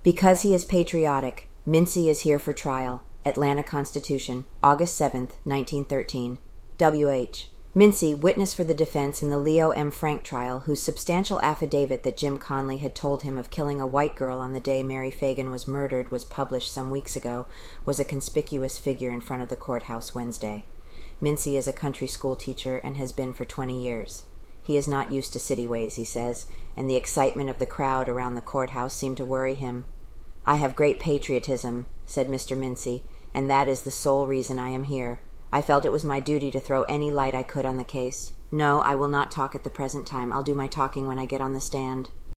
Because he is patriotic, Mincy is here for trial. Atlanta Constitution, August 7th, 1913. W.H. Mincy, witness for the defense in the Leo M. Frank trial, whose substantial affidavit that Jim Conley had told him of killing a white girl on the day Mary Fagan was murdered was published some weeks ago, was a conspicuous figure in front of the courthouse Wednesday. Mincy is a country school teacher and has been for 20 years. He is not used to city ways, he says, and the excitement of the crowd around the courthouse seemed to worry him. "I have great patriotism," said Mr. Mincy, "and that is the sole reason I am here. I felt it was my duty to throw any light I could on the case. No, I will not talk at the present time. I'll do my talking when I get on the stand."